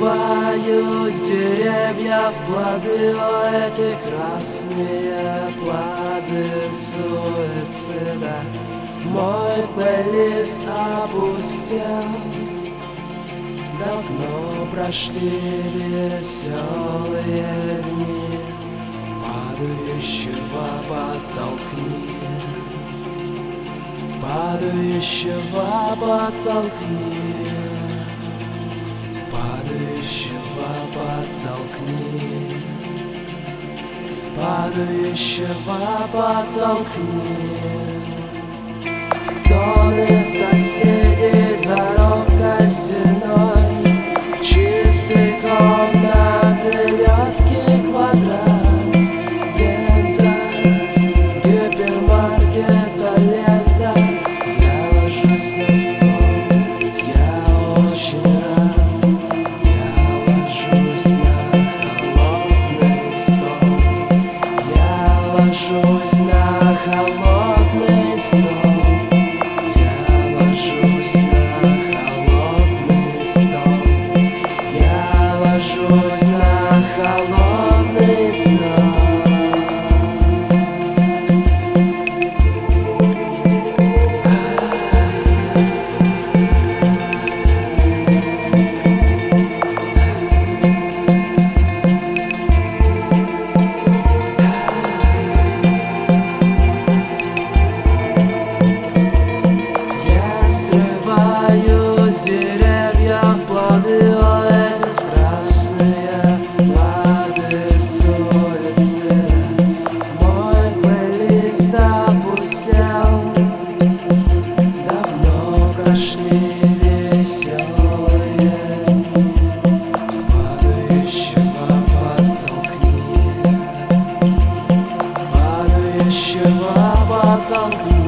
срываю с деревьев плоды, о, эти красные плоды суицида. Мой плейлист опустел, давно прошли веселые дни. Падающего подтолкни, падающего подтолкни, падающего подтолкни, падающего подтолкни. Стоны соседей за робкой стеной чистой комнаты, легкий квадрат, лента гипермаркета, лента. Я ложусь на стол, я очень рад. Я ложусь на холодный стол, я ложусь на холодный стол. Ложусь на холодный стол. Я срываю с деревьев плоды, о, эти страшные плоды суицида. Мой плейлист опустел, давно прошли веселые дни. Падающего подтолкни, падающего подтолкни.